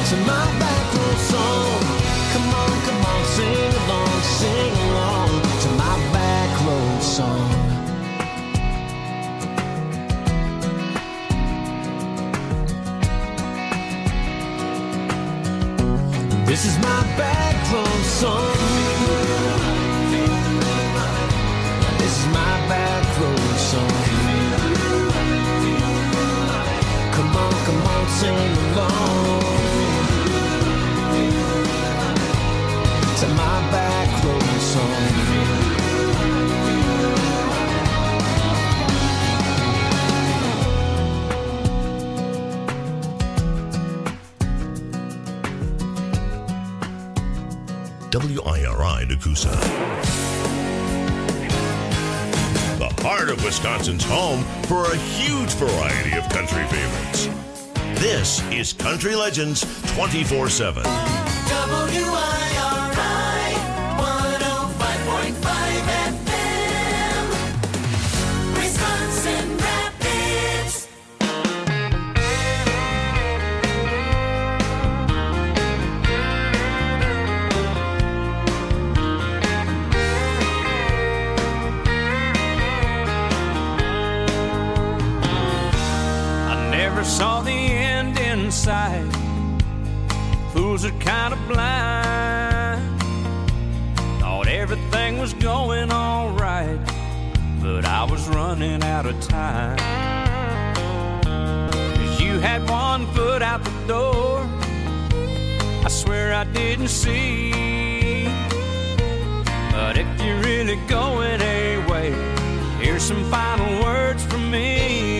to my back road song. Come on, sing along to my back road song. This is my back road song. This is my back road song. Come on, sing along to my back road song. WIRI Nakusa. The heart of Wisconsin's home for a huge variety of country favorites. This is Country Legends 24/7. WIRI 105.5 FM, Wisconsin Rapids. Saw the end in sight. Fools are kind of blind. Thought everything was going all right, but I was running out of time. 'Cause you had one foot out the door, I swear I didn't see. But if you're really going away, here's some final words from me.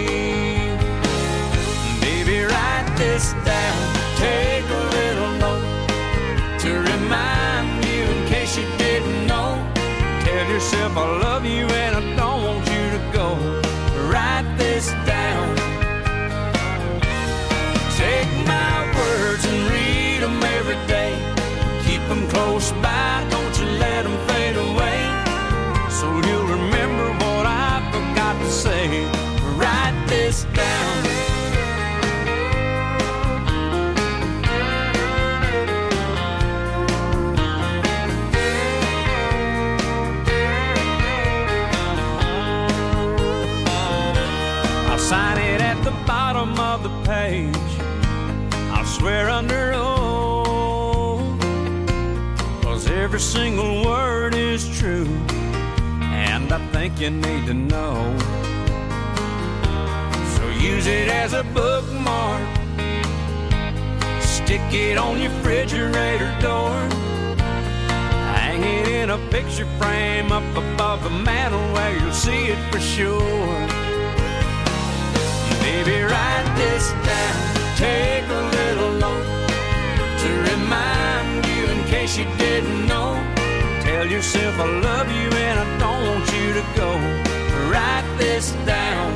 Write this down, take a little note to remind you in case you didn't know. Tell yourself I love you and I don't want you to go. Write this down. Take my words and read them every day. Keep them close by, don't you let them fade away. So you'll remember what I forgot to say. Write this down. Sign it at the bottom of the page. I'll swear under oath, 'cause every single word is true, and I think you need to know. So use it as a bookmark, stick it on your refrigerator door, hang it in a picture frame up above the mantel where you'll see it for sure. Baby, write this down, take a little note to remind you in case you didn't know. Tell yourself I love you and I don't want you to go. Write this down.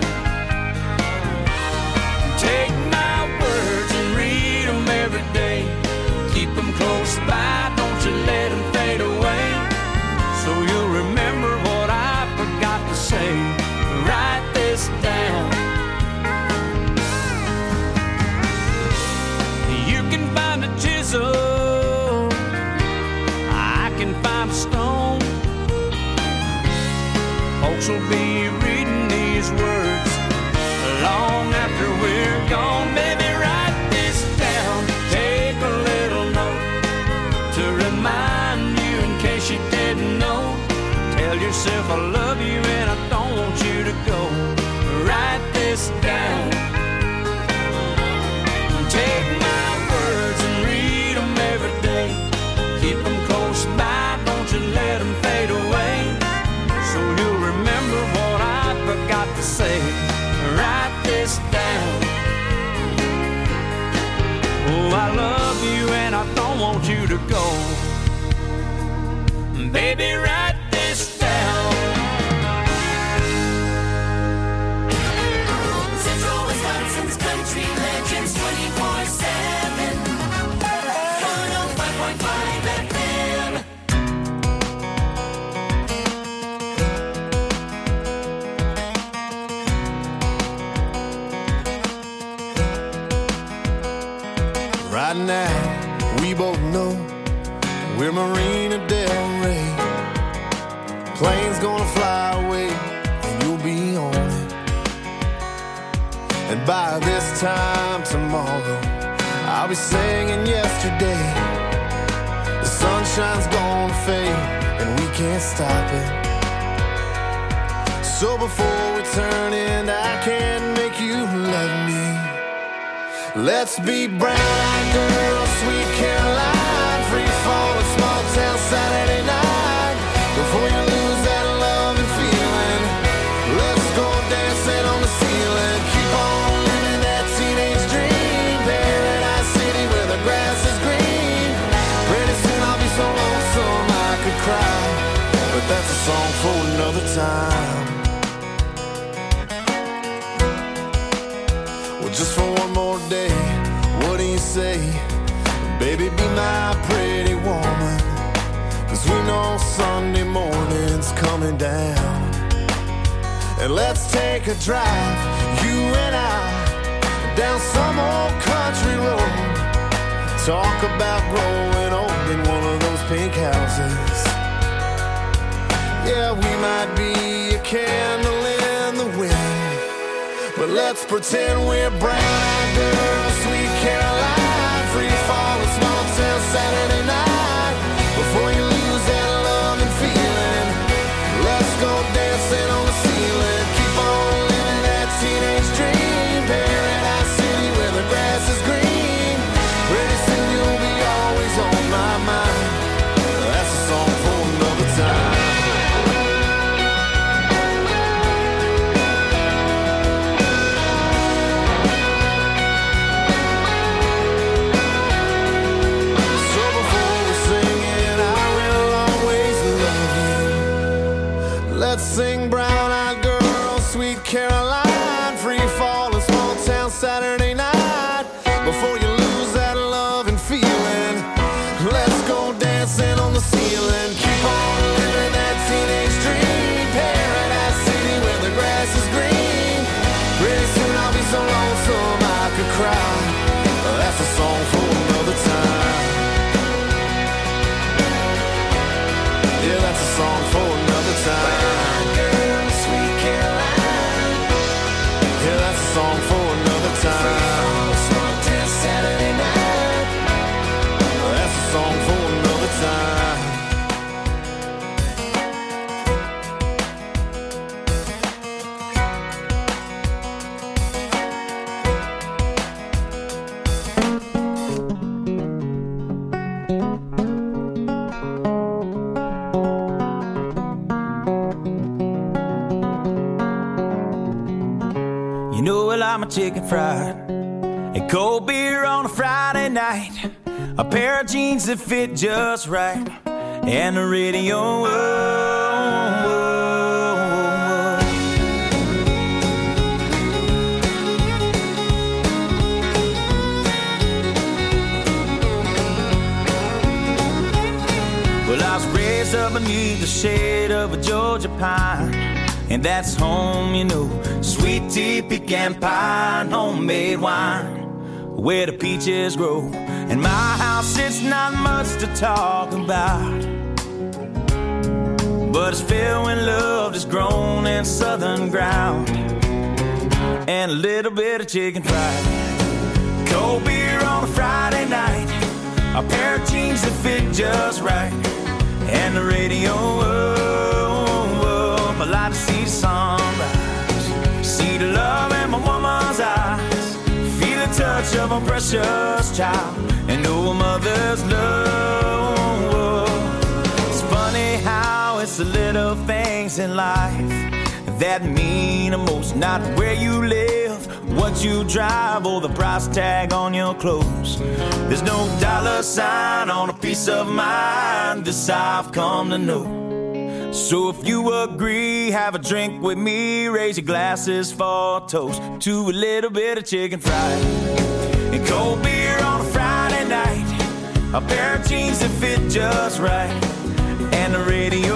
Take my words and read them every day. Keep them close by, don't you let them fade away. So you'll remember what I forgot to say. Write this down. Find a chisel, I can find a stone. Folks will be reading these words long after we're gone. Baby, write this down, take a little note to remind you in case you didn't know. Tell yourself I love you and I don't want you to go. Write this down. Take my words and read them every day. Keep them close by, don't you let them fade away. So you'll remember what I forgot to say. Write this down. Oh, I love you and I don't want you to go. Baby, write this down. Central Wisconsin's Country Legends 24/7, 105.5 FM. Right now, we both know we're Marina Del Rey. Plane's gonna fly away, and you'll be on it. And by this time tomorrow, I'll be singing yesterday. The sunshine's gonna fade, and we can't stop it. So before we turn in, I can't make you love me. Let's be brown girl, sweet Caroline, free fall, a small town Saturday night. Before you lose that love and feeling, let's go dancing on the ceiling. Keep on living that teenage dream, Paradise City where the grass is green. Pretty soon I'll be so lonesome I could cry, but that's a song for another time. Just for one more day, what do you say? Baby, be my pretty woman, 'cause we know Sunday morning's coming down. And let's take a drive, you and I, down some old country road. Talk about growing old in one of those pink houses. Yeah, we might be a candle in the wind, but let's pretend we're brown girl, sweet Caroline, free fall, a small town Saturday night. Before you lose that love and feeling, let's go dancing on the ceiling. Keep on living that teenage dream, Paradise City where the grass is green. Pretty soon you'll be always on my mind. That's a song for another time. Let's sing brown-eyed girl, sweet Caroline, free fall, a small town Saturday night. Before you lose that love and feeling, let's go dancing on the ceiling. Keep on living that teenage dream, Paradise City where the grass is green. Pretty soon I'll be so lonesome I could cry. That's a song for another time. Yeah, that's a song for another time. Song for another time. Saturday night. That's a song for another time. You know, well, I'm a chicken fried and cold beer on a Friday night, a pair of jeans that fit just right, and the radio. Well, I was raised up beneath the shade of a Georgia pine, and that's home, you know. Sweet tea, pecan pie, and homemade wine, where the peaches grow. In my house, it's not much to talk about, but it's filled when love is grown in southern ground, and a little bit of chicken fried. Cold beer on a Friday night, a pair of jeans that fit just right, and the radio. I like to see the sunrise, see the love in my woman's eyes, feel the touch of a precious child, and know a mother's love. It's funny how it's the little things in life that mean the most, not where you live, what you drive, or the price tag on your clothes. There's no dollar sign on a peace of mind, this I've come to know. So if you agree, have a drink with me, raise your glasses for a toast to a little bit of chicken fried and cold beer on a Friday night, a pair of jeans that fit just right, and the radio.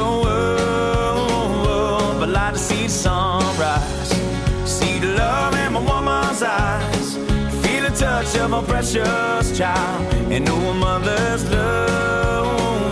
I like to see the sunrise, see the love in my woman's eyes, feel the touch touch of a precious child and know a mother's love.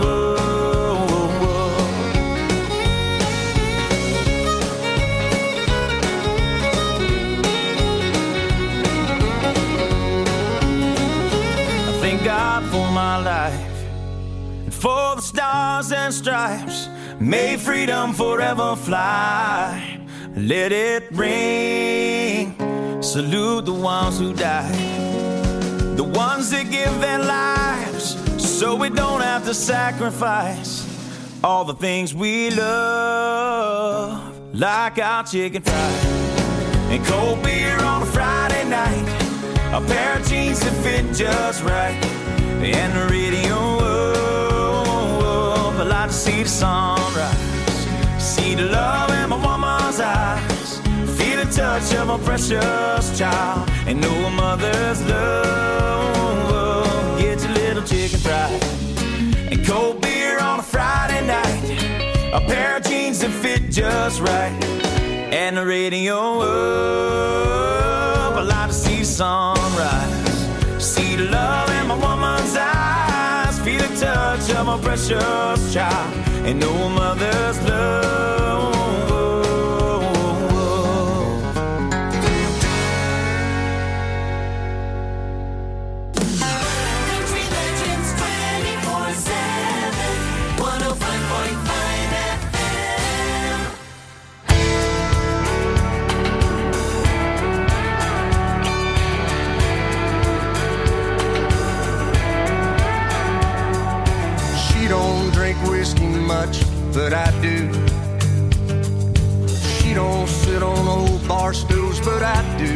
I thank God for my life and for the stars and stripes. May freedom forever fly. Let it ring. Salute the ones who died, the ones that give their lives so we don't have to sacrifice all the things we love, like our chicken fried and cold beer on a Friday night, a pair of jeans that fit just right, and the radio up. I like to see the sunrise, see the love in my woman's eyes, feel the touch of a precious child, and know a mother's love. Get your little chicken fried and cold beer on a Friday night, a pair of jeans that fit just right, and the radio up. I like to see the sunrise, see the love in my woman's eyes, feel the touch of a precious child, and know a mother's love. Country Legends 24/7, 105.5 FM. She don't drink whiskey much, but I do. She don't sit on old bar stools, but I do.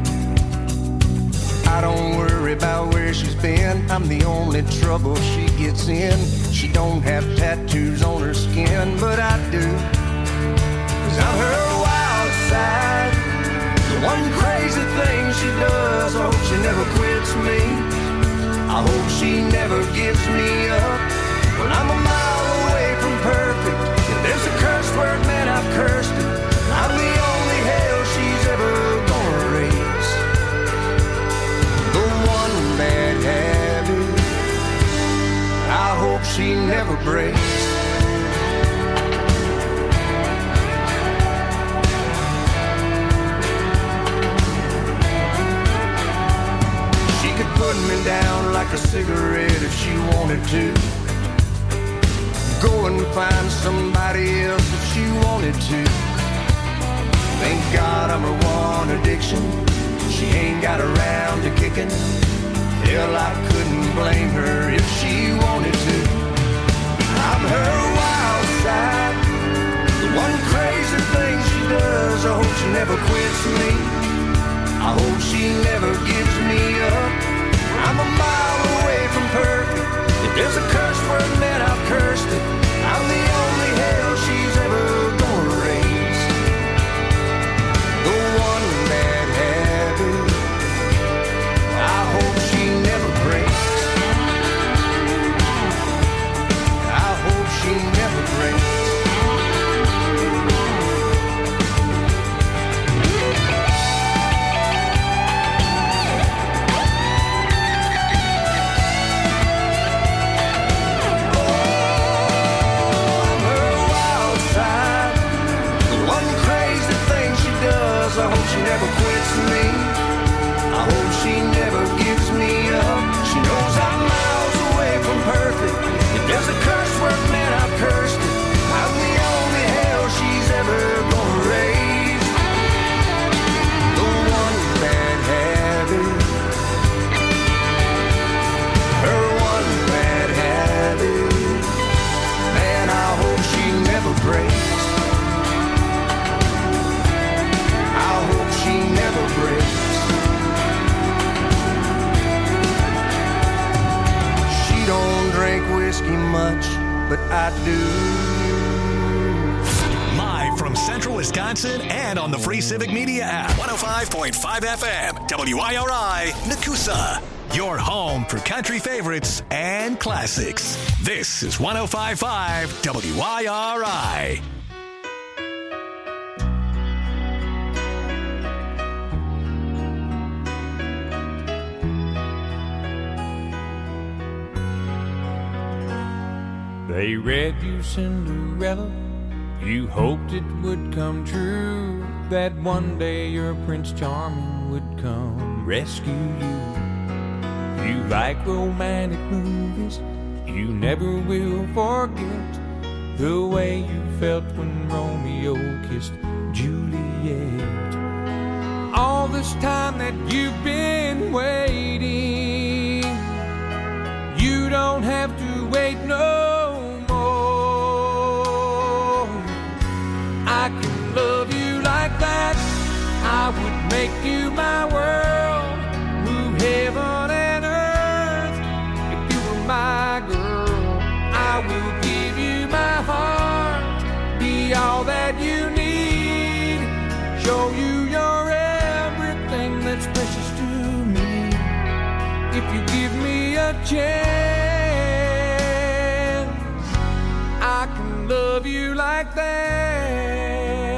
I don't worry about where she's been. I'm the only trouble she gets in. She don't have tattoos on her skin, but I do. 'Cause I'm her wild side, the one crazy thing she does. I hope she never quits me. I hope she never gives me up. Well, I'm a mile away from perfect. If there's a curse word, man, I've cursed it. I'm the only hell she's ever gonna raise. The one bad habit I hope she never breaks. She could put me down like a cigarette if she wanted to. Go and find somebody else if she wanted to. Thank God I'm her one addiction. She ain't got around to kicking. Hell, I couldn't blame her if she wanted to. I'm her wild side, the one crazy thing she does. I hope she never quits me. I hope she never gives me up. I'm a mile away from perfect. If there's a curse word, man, I've cursed it. I'm the only hell she's ever gonna raise. The one bad habit I hope she never breaks. I hope she never breaks. I hope she never quits me. I hope she never gives me up. She knows I'm miles away from perfect. If there's a curse word, man, I've cursed it. I'm the only hell she's ever gonna raise. The one bad habit, her one bad habit, man, I hope she never breaks. She never breaks. She don't drink whiskey much, but I do. Live from Central Wisconsin and on the free Civic Media app. 105.5 FM, WIRI, Nakusa. Your home for country favorites and classics. This is 105.5 WIRI. They read you Cinderella. You hoped it would come true, that one day your Prince Charming would come rescue you. You like romantic movies, you never will forget the way you felt when Romeo kissed Juliet. All this time that you've been waiting, you don't have to wait no more. I can love you like that. I would make you my world, move heaven and earth. If you were my girl, I will give you my heart, be all that you need, show you your everything that's precious to me. If you give me a chance, I can love you like that.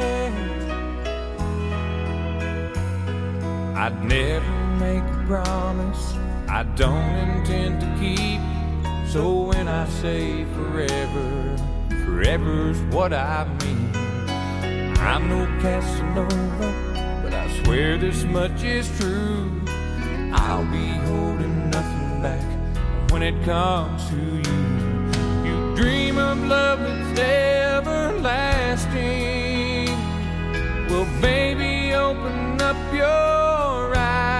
I'd never make a promise I don't intend to keep. So when I say forever, forever's what I mean. I'm no Casanova, but I swear this much is true. I'll be holding nothing back when it comes to you. You dream of love that's everlasting. Well, baby, open up your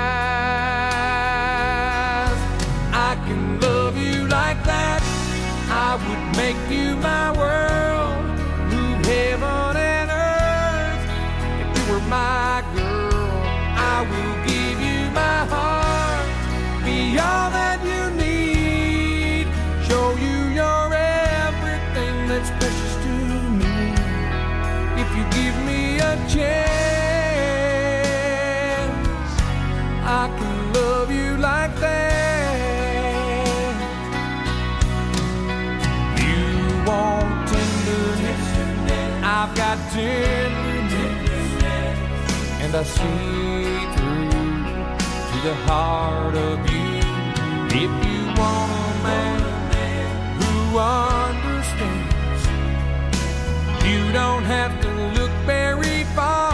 eyes. I can love you like that. I would make you my world, move heaven and earth. If you were my girl, I will give you my heart, be all that you need, show you your everything that's precious to me. If you give me a chance, I can love you like that. You want tenderness, I've got tenderness, and I see through to the heart of you. If you want a man who understands, you don't have to look very far.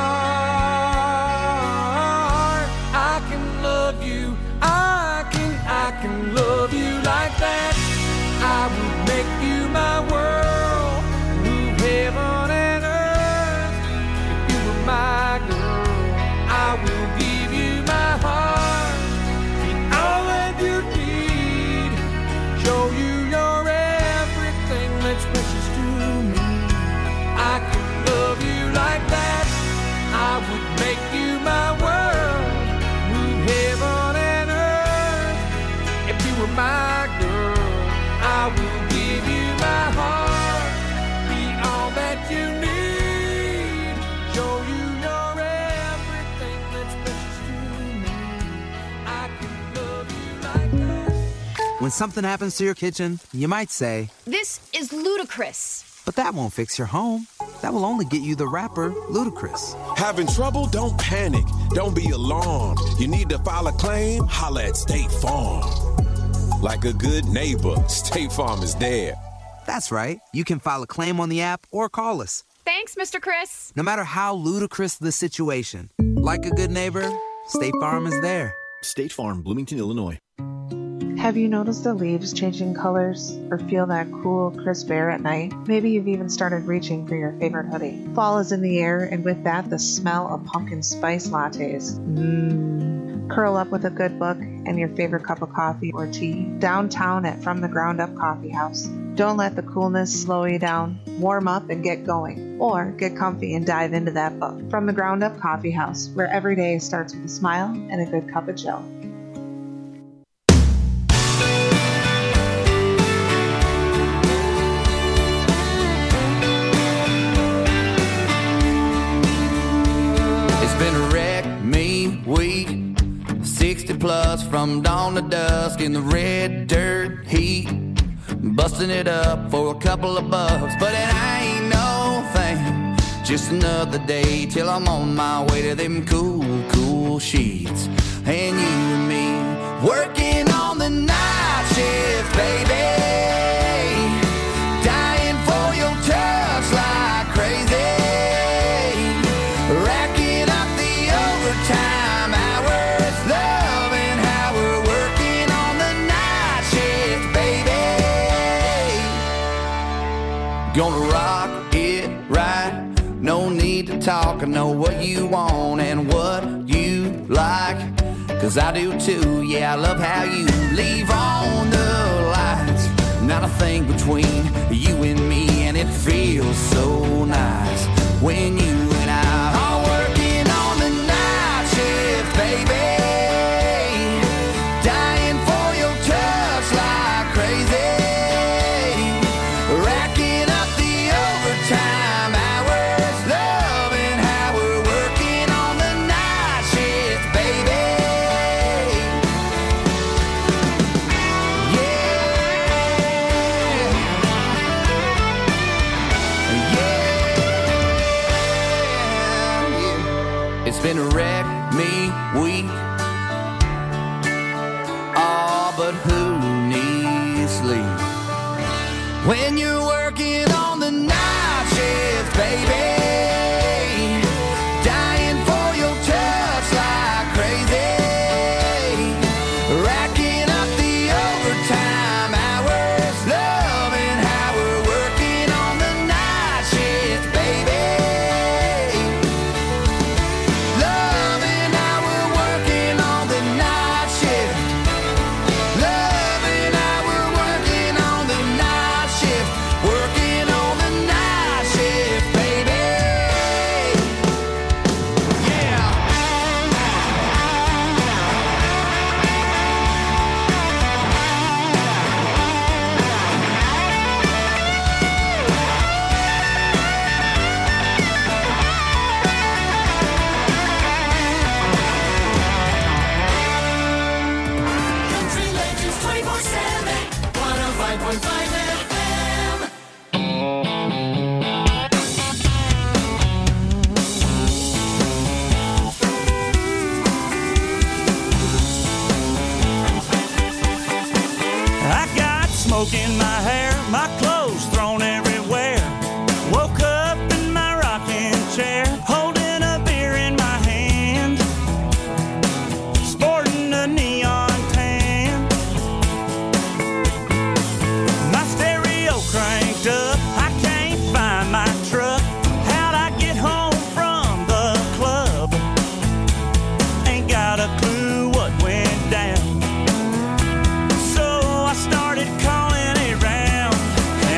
I can love you, I can love you like that. I would make you my world, move heaven and earth. If you were my girl, I will give you my heart, be all that you need, show you your everything that's precious to me. I can love you like that. I would make you my world, move heaven and earth. If you were my girl, I will give you my heart, be all that you need, show you your everything that's precious to me. I can love you like that. When something happens to your kitchen, you might say, "This is ludicrous." but that won't fix your home. That will only get you the rapper, Ludacris. Having trouble? Don't panic. Don't be alarmed. You need to file a claim? Holla at State Farm. Like a good neighbor, State Farm is there. That's right. You can file a claim on the app or call us. Thanks, Mr. Chris. No matter how ludicrous the situation, like a good neighbor, State Farm is there. State Farm, Bloomington, Illinois. Have you noticed the leaves changing colors or feel that cool, crisp air at night? Maybe you've even started reaching for your favorite hoodie. Fall is in the air, and with that, the smell of pumpkin spice lattes. Curl up with a good book and your favorite cup of coffee or tea downtown at From the Ground Up Coffee House. Don't let the coolness slow you down. Warm up and get going. Or get comfy and dive into that book. From the Ground Up Coffee House, where every day starts with a smile and a good cup of joe. It's been a wreck, me, week 60 plus from dawn to dusk in the red dirt heat. Busting it up for a couple of bucks, but it ain't no thing. Just another day till I'm on my way to them cool, cool sheets. And you and me working on the night shift, baby. 'cause I do too. Yeah, I love how you leave on the lights. Not a thing between you and me, and it feels so nice when you and I are working on the night shift, baby. Dying for your touch like crazy. Racking up the overtime hours, loving how we're working on the night shift, baby. It's been a wreck me week. Oh, but who needs sleep when you're working on the night shift, baby? Dying for your touch like crazy. Racking up the overtime hours, loving how we're working on the night shift, baby. Loving how we're working on the night shift. Loving how we're working on the night shift. Working on the night shift, baby. Yeah. Country Legends 24/7, 105.5 FM. I got smoke in my hair, my clothes thrown everywhere. Woke up in my rocking chair, holding a beer in my hand, sporting a neon tan. My stereo cranked up, I can't find my truck. How'd I get home from the club? Ain't got a clue what went down. So I started calling around,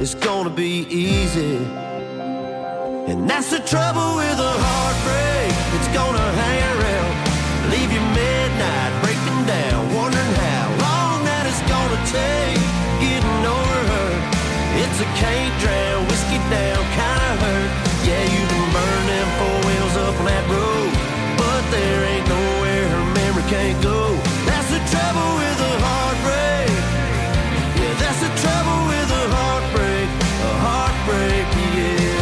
it's gonna be easy. And that's the trouble with a heartbreak. It's gonna hang around, leave you midnight breaking down, wondering how long that it's gonna take getting over her. It's a can't drown, whiskey down kinda hurt. Yeah, you can burn them four wheels up on that road, but there ain't nowhere her memory can't go. That's the trouble with a heartbreak. Yeah, that's the trouble with a heartbreak. A heartbreak, yeah.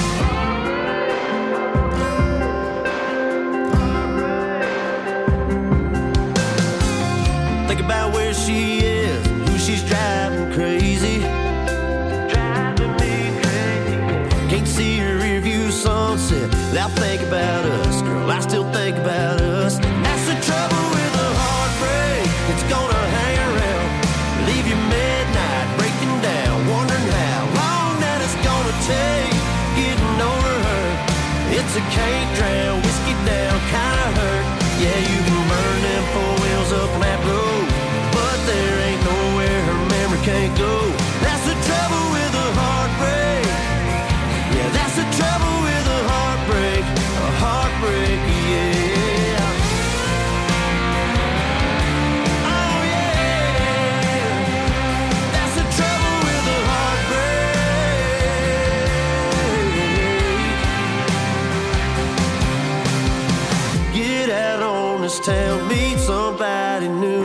Think about where she is, who she's driving crazy. Driving me crazy. Can't see her rear view sunset without thinking about us. Girl, I still think about us. That's the trouble with a heartbreak. It's gonna hang around, leave you midnight breaking down, wondering how long that it's gonna take getting over her. It's a can't drown, whiskey down, kinda hurt. Yeah, you can burn them four wheels up on that road, but there ain't nowhere her memory can't go. That's the trouble with a heartbreak. Yeah, that's the trouble with a heartbreak. A heartbreak, yeah. Oh yeah, that's the trouble with a heartbreak. Get out on this town, meet somebody new.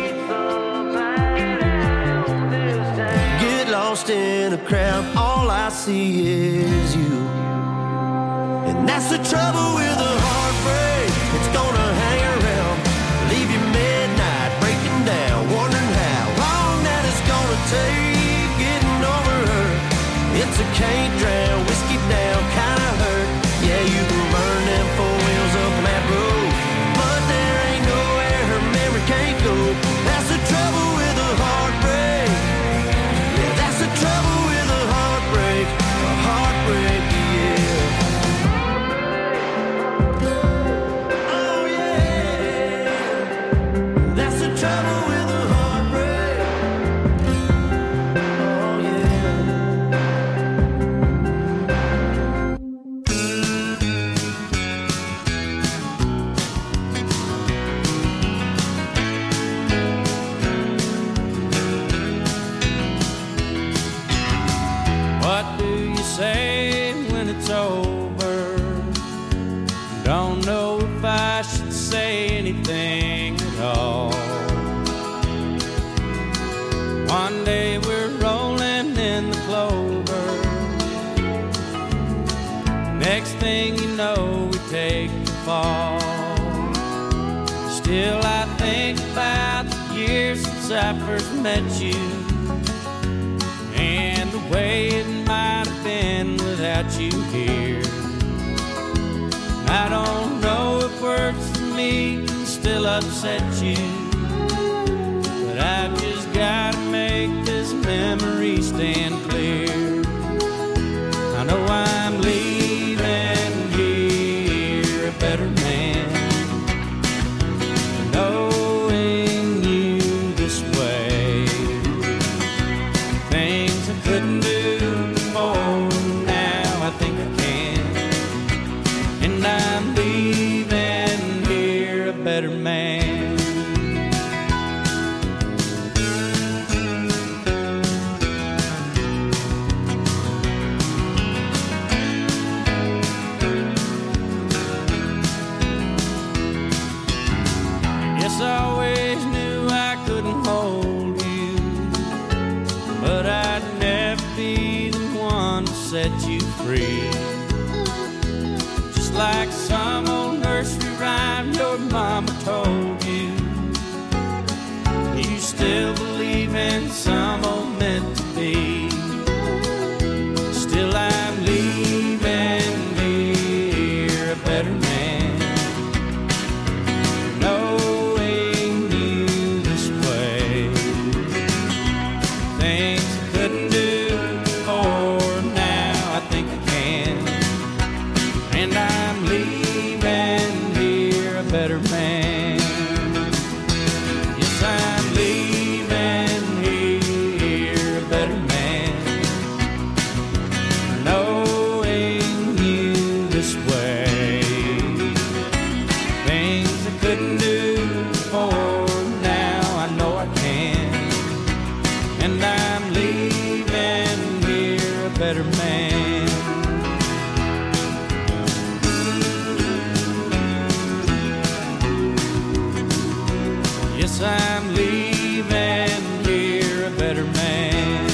Get lost in a crowd, all I see is you. And that's the trouble with a heartbreak. It's gonna hang around, leave you midnight breaking down, wondering how long that it's gonna take getting over her. It's a can't drown, whiskey down, kinda hurt. Yeah, you can burn them four wheels up on that road, but there ain't nowhere her memory can't go. That's the trouble with a heartbreak. Yeah, that's the trouble with a heartbreak. A heartbreak, yeah. Oh yeah, that's the trouble with a heartbreak. Oh yeah. What do you say when it's over? Don't know if I should say anything at all. One day we're rolling in the clover. Next thing you know, we take the fall. Still I think about the years since I first met you, and the way it might have been without you here. I don't know if words for me can still upset you, but I've just gotta make this memory stand clear. I know I'm leaving here a better man, knowing you this way. Things I couldn't do before, now I think I can. And I'm leaving here a better man. Yes, I always knew I couldn't hold you, but I'd never be the one to set you free. Just like some old nursery rhyme your mama told you, you still believe in some old meant to be. Still I'm leaving here a better man, knowing you this way. Things I couldn't do before, now I think I can. And I'm leaving here a better man. Yes, I'm leaving here guess I'm leaving here a better man.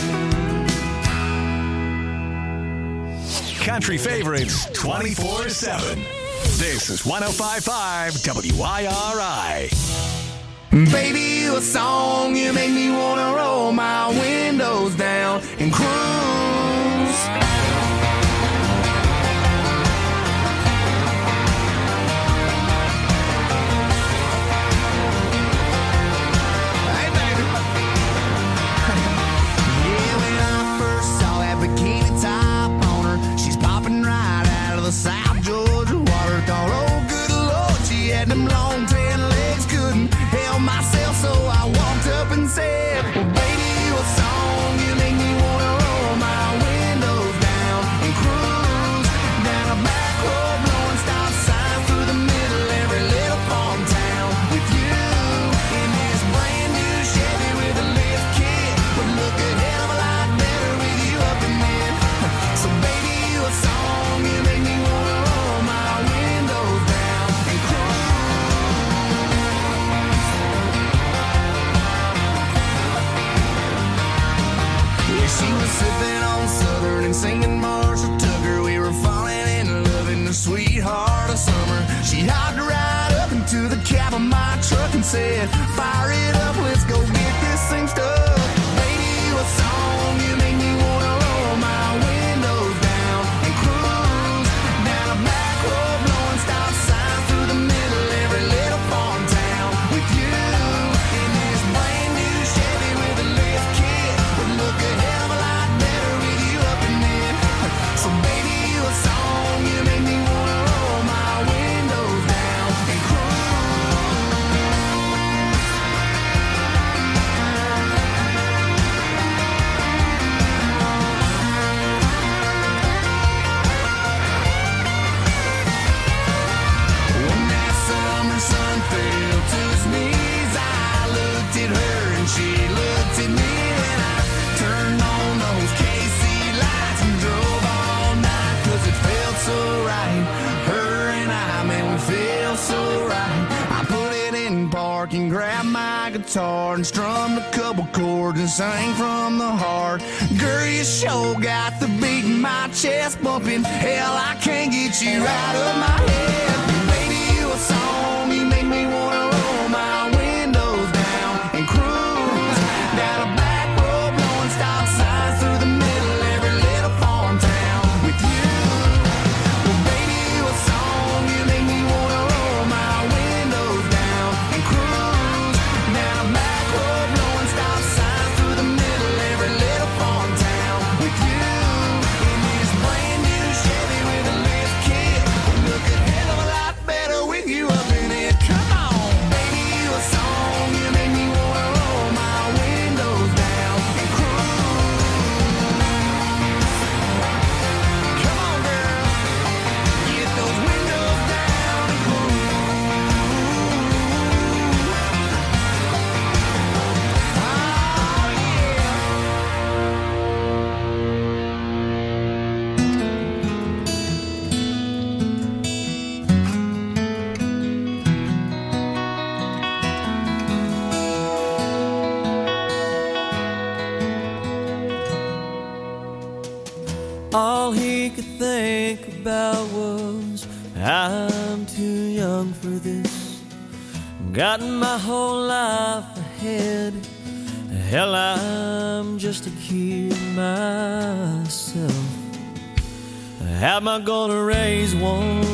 Country favorites 24/7. This is 105.5 WIRI. Baby, you a song, you make me wanna roll my windows down and cruise. Hey, baby. Yeah, when I first saw that bikini top on her, she's popping right out of the South Georgia water. Thought, oh, good Lord, she had them long tan legs, couldn't help myself, so I walked up and said, well, baby, you a song, you make me wanna roll my windows down and cruise down a back road, blowing stop signs through the middle every little farm town with you in this brand new Chevy with a lift kit. Would look a hell of a lot better with you up in it. So baby, you a song, you make me wanna roll my windows down and cruise. Yeah, she was sipping on Southern and singing Marshall Tucker. We were falling in love in the sweetheart of summer. She hopped right up into the cab of my truck and said, fire it up, let's go get this thing stuck. Baby, you a song, you make me wanna roll my windows down and cruise down a back road, blowing stop signs through the middle every little farm town with you in this brand new Chevy with a lift kit. Would look a hell of a lot better with you up in it. So baby, you a song, you make me wanna roll my windows down and cruise. When that summer sun fell to his knees, I looked at her and she looked at me, and I turned on those KC lights and drove all night, 'cause it felt so right. Her and I, man, we feel so right. I put it in park and grabbed my guitar and strummed a couple chords and sang from the heart. Girl, you sure got the beat in my chest bumping. Hell, I can't get you out of my head. Baby, you a song, you make me wanna roll my windows down and cruise down a back road, blowing stop signs through the middle every little farm town with you. Well, baby, you a song, you make me wanna roll my windows down and cruise down a back road, blowing stop signs through the middle every little farm town with you in this brand new Chevy with a lift kit. Would look a hell of a lot better with you up in it. Come on, baby, you a song, you make me wanna roll my windows down and cruise. Come on, girl, get those windows down and cruise. Oh, yeah. All he could think about was, I'm too young for this. Got my whole life ahead. Hell, I'm just a kid myself. How am I gonna raise one?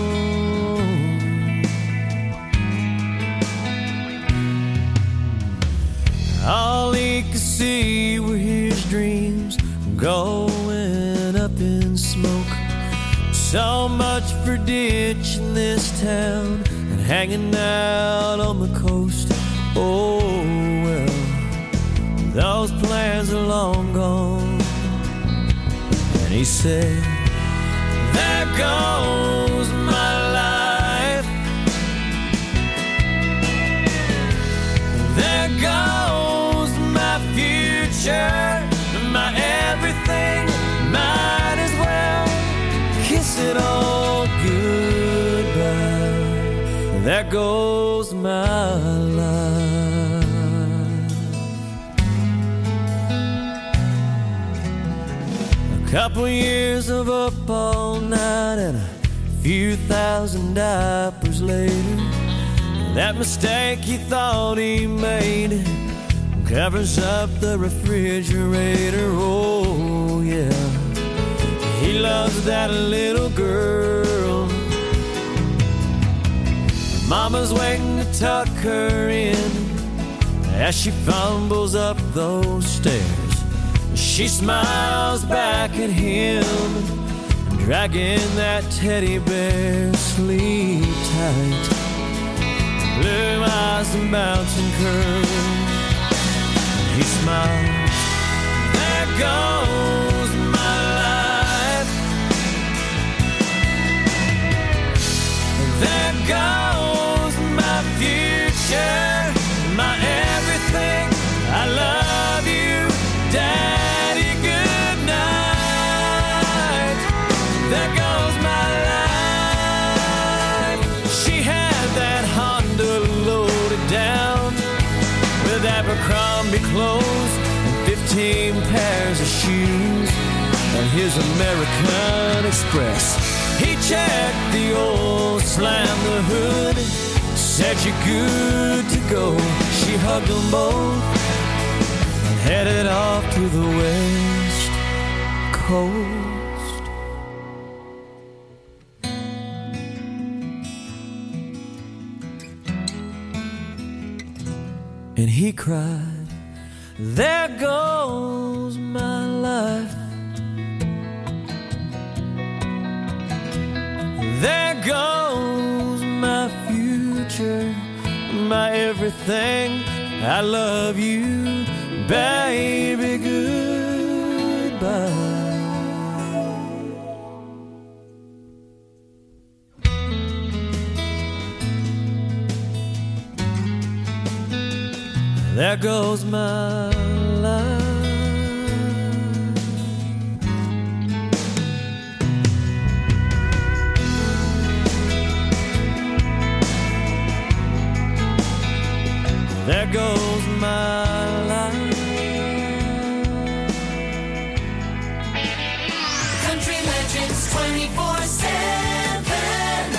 All he could see were his dreams going up in smoke. So much for ditching this town and hanging out on the coast. Oh well, those plans are long gone. And he said, there goes my life. There goes my future, my everything. Might as well kiss it all goodbye. There goes my life. Couple years of up all night and a few thousand diapers later, that mistake he thought he made covers up the refrigerator. Oh yeah, he loves that little girl. Mama's waiting to tuck her in as she fumbles up those stairs. She smiles back at him, dragging that teddy bear. Sleep tight, blue eyes and mountain curls. He smiles, there goes my life. There goes my future, my everything. I love you, Daddy, good night. There goes my life. She had that Honda loaded down with Abercrombie clothes and 15 pairs of shoes and his American Express. He checked the oil, slammed the hood, said you're good to go. She hugged them both and headed off to the West Coast. And he cried, there goes my life. There goes my future, my everything. I love you, baby, goodbye. There goes my life. There goes my life. Country Legends 24/7.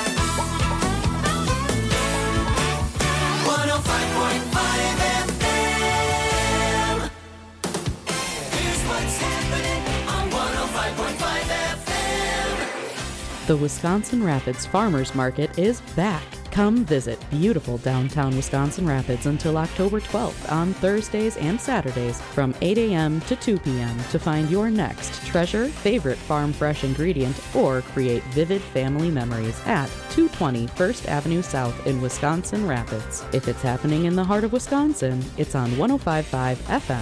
105.5 FM. Here's what's happening on 105.5 FM. The Wisconsin Rapids Farmers Market is back. Come visit beautiful downtown Wisconsin Rapids until October 12th on Thursdays and Saturdays from 8 a.m. to 2 p.m. to find your next treasure, favorite farm fresh ingredient, or create vivid family memories at 220 First Avenue South in Wisconsin Rapids. If it's happening in the heart of Wisconsin, it's on 105.5 FM.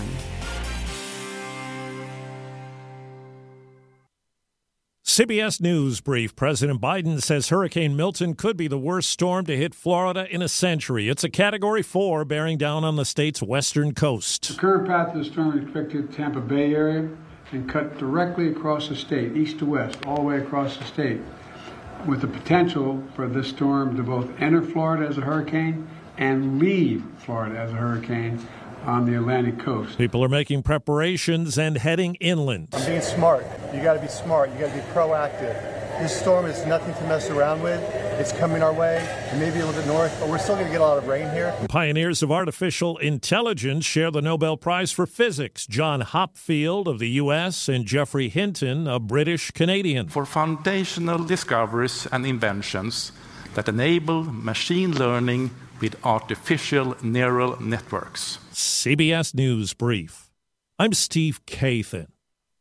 CBS News brief. President Biden says Hurricane Milton could be the worst storm to hit Florida in a century. It's a Category 4 bearing down on the state's western coast. The current path of the storm is expected to Tampa Bay area and cut directly across the state, east to west, all the way across the state, with the potential for this storm to both enter Florida as a hurricane and leave Florida as a hurricane on the Atlantic coast. People are making preparations and heading inland. I'm being smart. You got to be smart. You got to be proactive. This storm is nothing to mess around with. It's coming our way, and maybe a little bit north, but we're still going to get a lot of rain here. Pioneers of artificial intelligence share the Nobel Prize for Physics. John Hopfield of the U.S. and Geoffrey Hinton, a British Canadian. For foundational discoveries and inventions that enable machine learning with artificial neural networks. CBS News Brief. I'm Steve Kathan.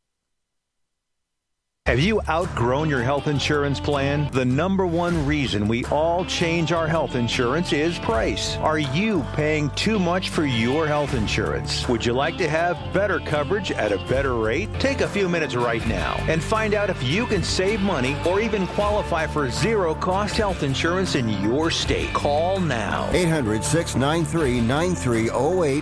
Have you outgrown your health insurance plan? The number one reason we all change our health insurance is price. Are you paying too much for your health insurance? Would you like to have better coverage at a better rate? Take a few minutes right now and find out if you can save money or even qualify for zero-cost health insurance in your state. Call now. 800-693-9308.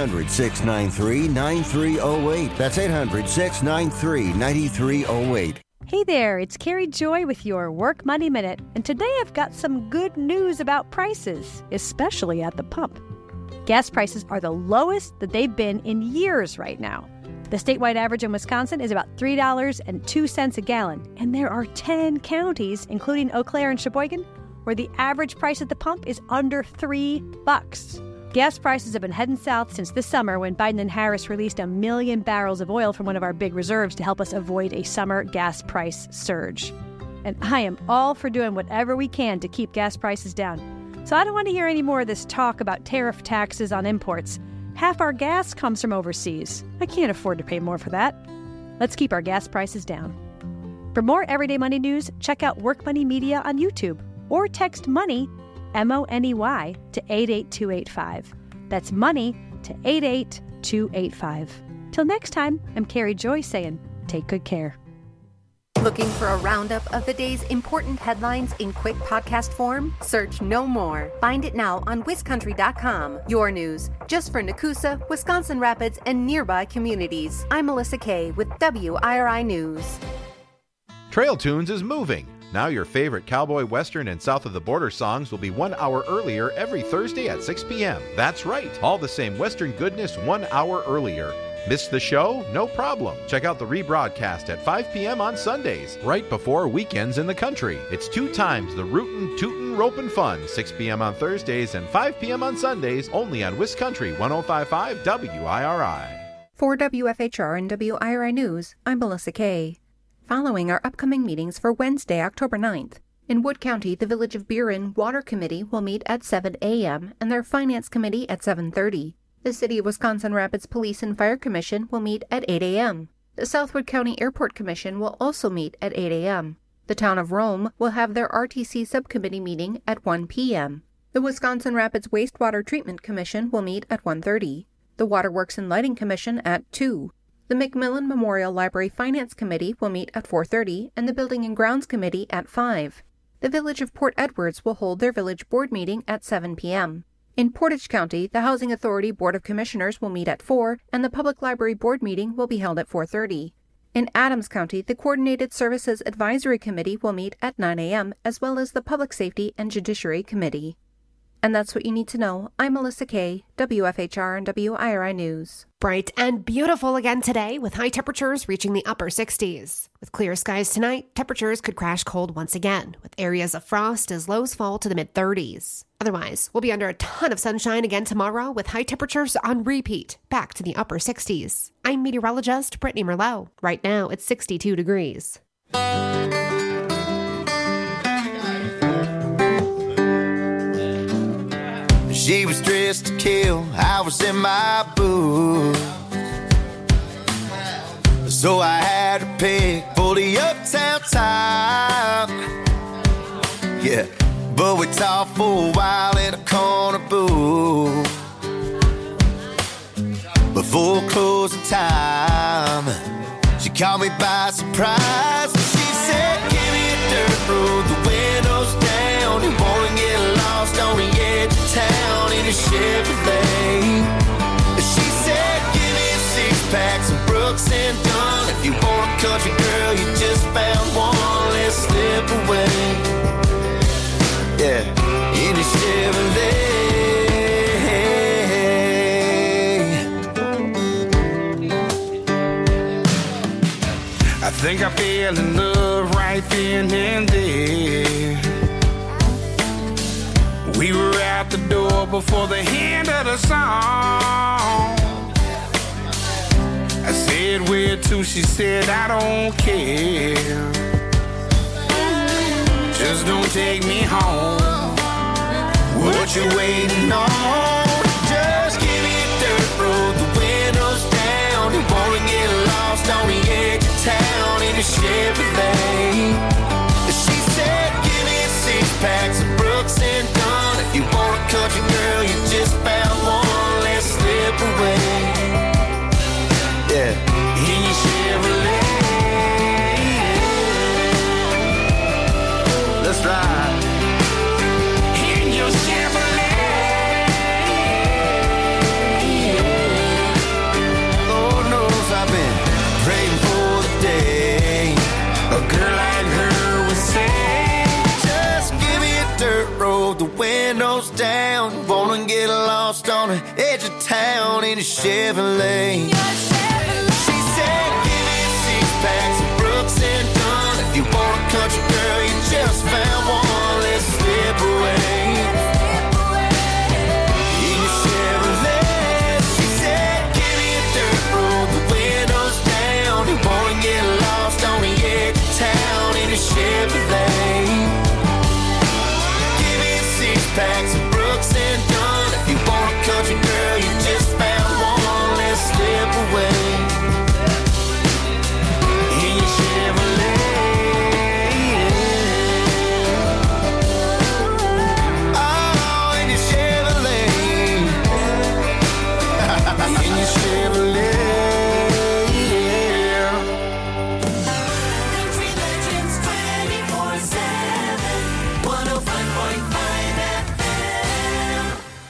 800-693-9308. That's 800-693-9308. Hey there, it's Carrie Joy with your Work Money Minute, and today I've got some good news about prices, especially at the pump. Gas prices are the lowest that they've been in years right now. The statewide average in Wisconsin is about $3.02 a gallon, and there are 10 counties, including Eau Claire and Sheboygan, where the average price at the pump is under $3. Gas prices have been heading south since this summer when Biden and Harris released 1 million barrels of oil from one of our big reserves to help us avoid a summer gas price surge. And I am all for doing whatever we can to keep gas prices down. So I don't want to hear any more of this talk about tariff taxes on imports. Half our gas comes from overseas. I can't afford to pay more for that. Let's keep our gas prices down. For more Everyday Money news, check out Work Money Media on YouTube or text MONEY, MONEY, to 88285. That's MONEY to 88285. Till next time, I'm Carrie Joy saying, take good care. Looking for a roundup of the day's important headlines in quick podcast form? Search No More. Find it now on WisCountry.com. Your news, just for Nakusa, Wisconsin Rapids, and nearby communities. I'm Melissa Kay with WIRI News. Trail Tunes is moving. Now your favorite cowboy, western, and south of the border songs will be 1 hour earlier every Thursday at 6 p.m. That's right, all the same western goodness 1 hour earlier. Missed the show? No problem. Check out the rebroadcast at 5 p.m. on Sundays, right before weekends in the country. It's 2 times the rootin', tootin', ropin' fun, 6 p.m. on Thursdays and 5 p.m. on Sundays, only on WisCountry 105.5 WIRI. For WFHR and WIRI News, I'm Melissa Kay. Following our upcoming meetings for Wednesday, October 9th. In Wood County, the Village of Buren Water Committee will meet at 7 a.m. and their Finance Committee at 7:30. The City of Wisconsin Rapids Police and Fire Commission will meet at 8 a.m. The Southwood County Airport Commission will also meet at 8 a.m. The Town of Rome will have their RTC Subcommittee meeting at 1 p.m. The Wisconsin Rapids Wastewater Treatment Commission will meet at 1:30. The Waterworks and Lighting Commission at 2. The McMillan Memorial Library Finance Committee will meet at 4:30 and the Building and Grounds Committee at 5. The Village of Port Edwards will hold their Village Board meeting at 7 p.m. In Portage County, the Housing Authority Board of Commissioners will meet at 4, and the Public Library Board meeting will be held at 4:30. In Adams County, the Coordinated Services Advisory Committee will meet at 9 a.m., as well as the Public Safety and Judiciary Committee. And that's what you need to know. I'm Melissa Kay, WFHR and WIRI News. Bright and beautiful again today, with high temperatures reaching the upper 60s. With clear skies tonight, temperatures could crash cold once again, with areas of frost as lows fall to the mid-30s. Otherwise, we'll be under a ton of sunshine again tomorrow, with high temperatures on repeat, back to the upper 60s. I'm meteorologist Brittany Merlot. Right now, it's 62 degrees. She was dressed to kill, I was in my booth. So I had to pick for the uptown top. Yeah, but we talked for a while in a corner booth. Before closing time, she caught me by surprise. She said, give me a dirt road, the windows down. You wanna get lost on the edge of town in a Chevrolet. She said, give me a 6-pack, some Brooks and Dunn. If you want a country girl, you just found one, let's slip away. Yeah, in a Chevrolet. I think I fell in love right then and there. We were out the door before the end of the song. I said, where to? She said, I don't care. Just don't take me home. What you waiting on? Just give me a dirt road, the windows down. You wanna get lost on the edge of town in a Chevrolet. She said, give me a 6-pack, some Brooks and Dunn. If you want a country girl, you just found one, let's slip away. Yeah, in your Chevrolet. Let's ride. In your Chevrolet. Lord knows I've been praying for the day a girl like her would say, just give me a dirt road, the windows down. Wanna get lost on the edge of town in a Chevrolet. She If you want a country girl, you just found one. Let's slip away. In your Chevrolet, she said, give me a dirt road, the windows down. You wanna get lost on the edge of town in your Chevrolet. Give me a six-pack of Brooks and Dunn. If you want a country girl, you just found one. Let's slip away. In your Chevrolet. Oh, in your Chevrolet. In your Chevrolet. Country Legends 24/7, 105.5 FM.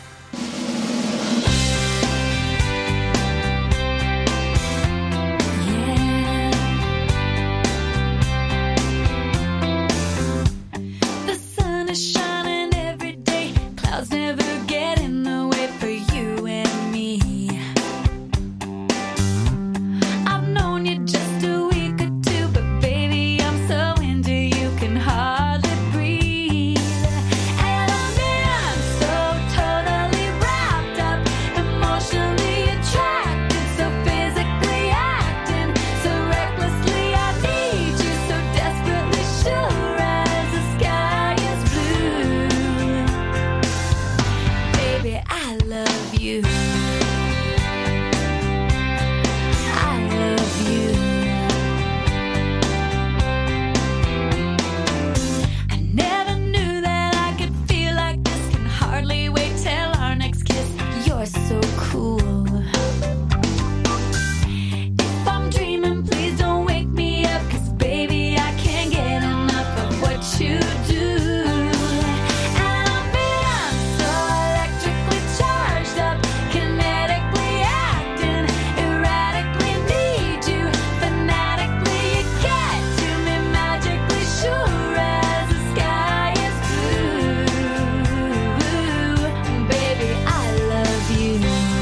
The sun is shining every day. Clouds never get in the way for you and me. I've known you just a week or two, but baby, I'm so into you, can hardly breathe. And I'm in so totally wrapped up, emotionally attracted, so physically acting, so recklessly I need you, so desperately sure as the sky is blue. Baby, I love you. I love you. I never knew that I could feel like this. Can hardly wait till our next kiss. You're so cool. If I'm dreaming, please don't wake me up, 'cause baby, I can't get enough of what you do. And I'm feeling so electrically charged up, kinetically acting, erratically need you, fanatically you get to me, magically sure as the sky is blue. Baby, I love you.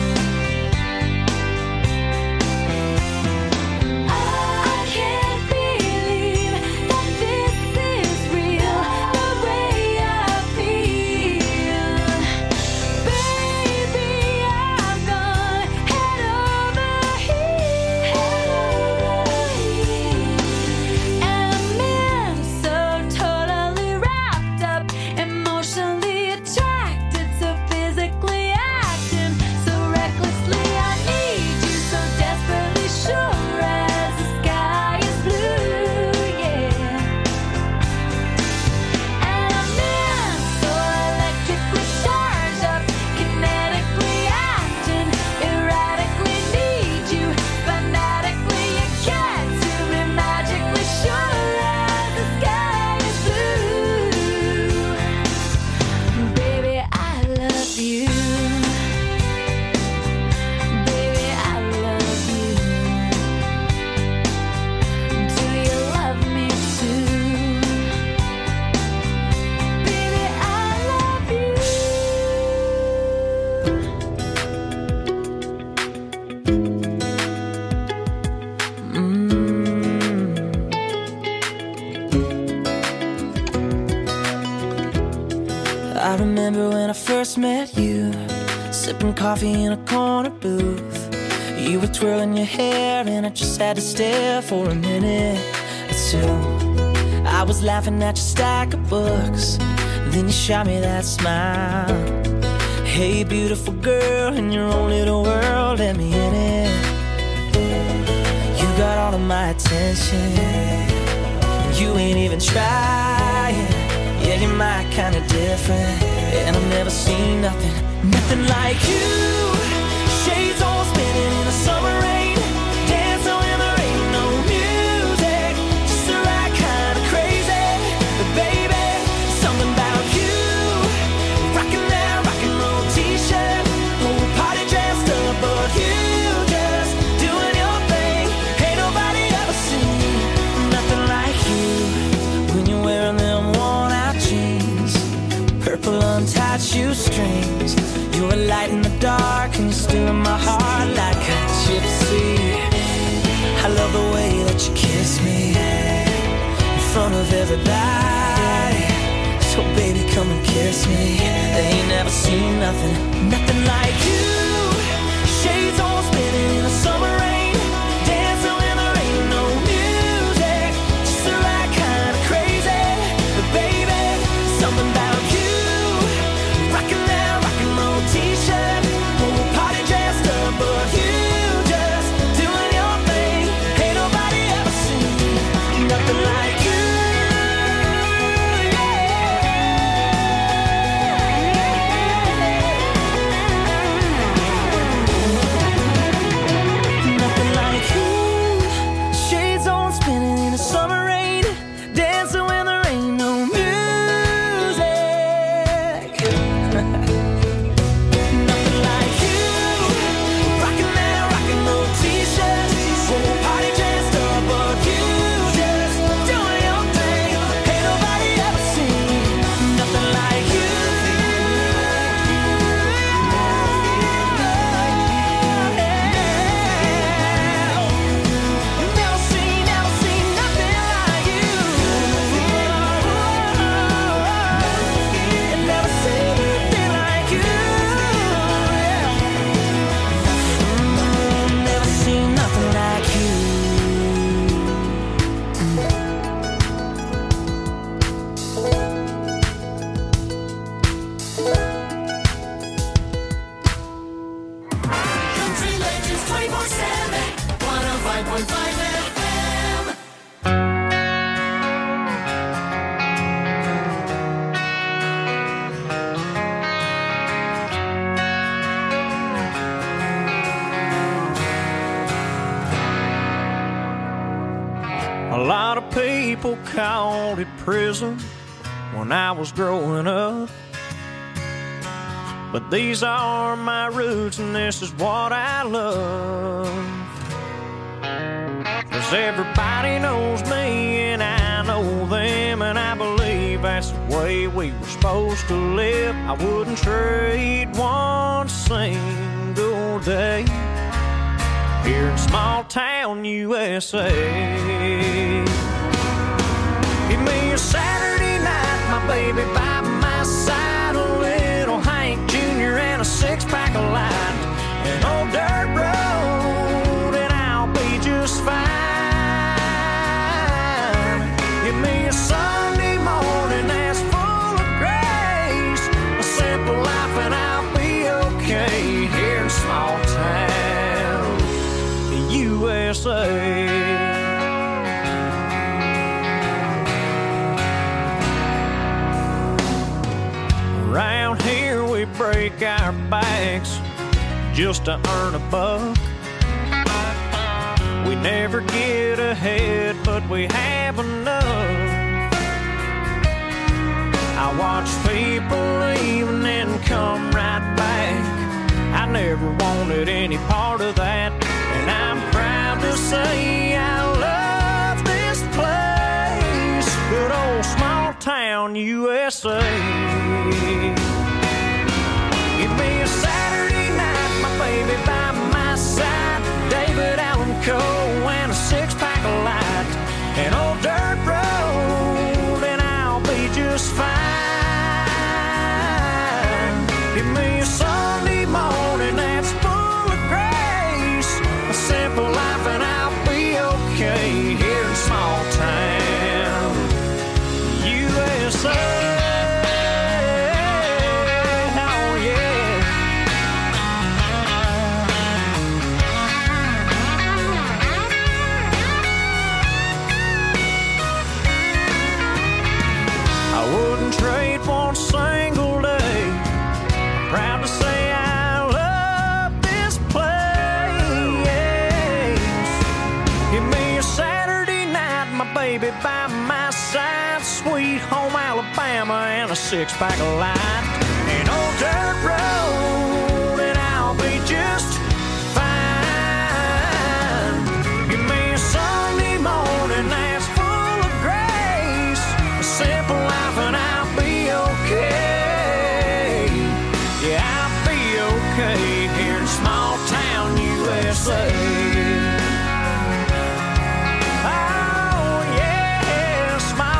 I can't believe that this is real, the way I feel. Baby, I'm gone head over heels. And I'm in so totally wrapped up, emotionally attracted, so physically acting, so recklessly I need you, so desperately sure as the sky is blue, yeah. And I'm in so electrically charged up, kinetically acting, erratically need you, fanatically you get to me, magically sure as the sky is blue. Baby, I love you. Baby, I love you. Do you love me too? Baby, I love you. I remember when I first met you, sipping coffee in a corner booth. You were twirling your hair and I just had to stare for a minute or two. I was laughing at your stack of books, then you shot me that smile. Hey, beautiful girl, in your own little world, let me in it. You got all of my attention, you ain't even trying. Yeah, you're my kind of different, and I've never seen nothing like you. Shades all spinning in the summer rain, dancing when there ain't no music, just the right kind of crazy. But baby, something about you, rocking that rock and roll t-shirt, whole party dressed up, but you just doing your thing. Ain't nobody ever seen nothing like you when you're wearing them worn-out jeans, purple untied shoestrings. You're a light in the dark and you're still in my heart like a gypsy. I love the way that you kiss me, front of everybody. So baby, come and kiss me. They ain't never seen nothing, nothing like you. Shades on spinning in the summer rain, dancing when there ain't no music. Just the right kind of crazy, but baby, something about you. Rocking that rock and roll t-shirt, whole party dressed up, but you just doing your thing. Ain't nobody ever seen nothing like you. People called it prison when I was growing up, but these are my roots and this is what I love. 'Cause everybody knows me and I know them, and I believe that's the way we were supposed to live. I wouldn't trade one single day here in small town USA. Give me a Saturday night, my baby by my side, a little Hank Jr. and a six-pack of light, an old dirt road, and I'll be just fine. Give me a Sunday morning that's full of grace, a simple life, and I'll be okay here in small town USA. Around here we break our backs just to earn a buck. We never get ahead, but we have enough. I watch people leave and then come right back. I never wanted any part of that, and I'm proud to say I love this place. Good old small town USA. Give me a Saturday night, my baby by my side, David Allan Coe and a six-pack of light, an old dirt road, and I'll be just fine. Give me a Sunday morning that's full of grace, a simple life, and I'll be okay here in small town USA. Trade one single day. Proud to say I love this place. Give me a Saturday night, my baby by my side, sweet home Alabama, and a six-pack of light, an old dirt road, and I'll be just fine. Give me a Sunday morning that's full of grace, a simple life, and I'll be okay. Yeah, I'll be okay here in small town USA. Oh yeah, small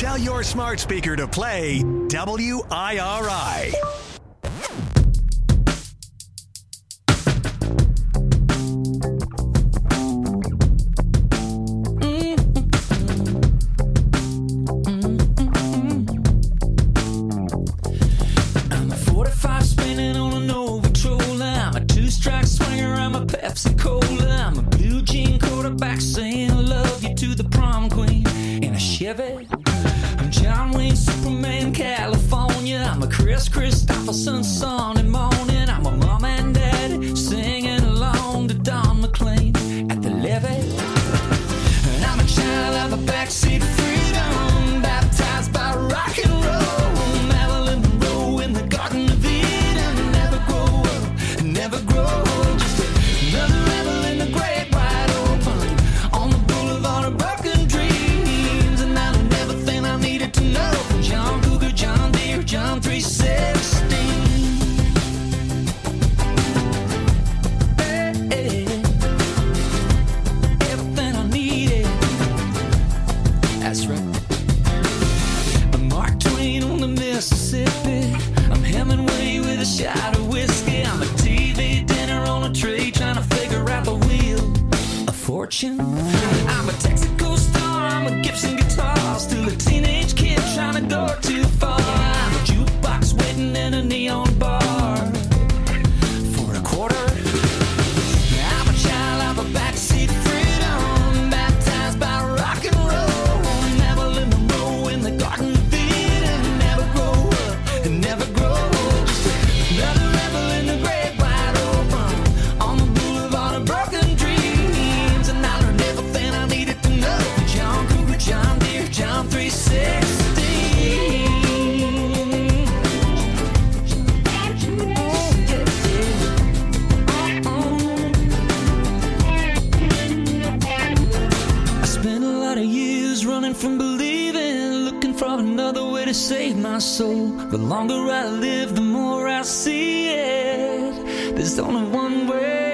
Tell your smart speaker to play WIRI. I'm a 45 spinning on a Nova Troller. I'm a two-strike swinger. I'm a Pepsi Cola. I'm a blue jean quarterback saying I love you to the prom queen in a Chevy. I'm John Wayne, Superman, California. I'm a Chris Christopherson Sunday morning. I'm a mom and daddy singing along to Don McLean at the levee. And I'm a child of a backseat freedom, baptized by rock and roll. Marilyn Monroe in the Garden of Eden. Never grow up, never grow old. Just another rebel in the great wide open on the boulevard of broken dreams. And I learned everything I needed to know from John Cougar, John Deere, John 316. Everything I needed. That's right. I'm Mark Twain on the Mississippi. I'm Hemingway with a shot of whiskey. I'm a TV dinner on a tray trying to figure out the wheel of fortune. I'm a Texaco star. I'm a Gibson guitar. Still a teenage kid trying to go too far. I'm a jukebox waiting in a neon bar for a quarter. I'm a child of a backseat freedom, baptized by rock and roll. Marilyn Monroe in the Garden of Eden. Never grow up and never grow old. Just another rebel in the great wide open on the boulevard of broken dreams. And I learned everything I needed to know from John Cougar, John Deere, John 316. I spent a lot of years running from believing, looking for another way to save my soul. The longer I live, the more I see it. There's only one way.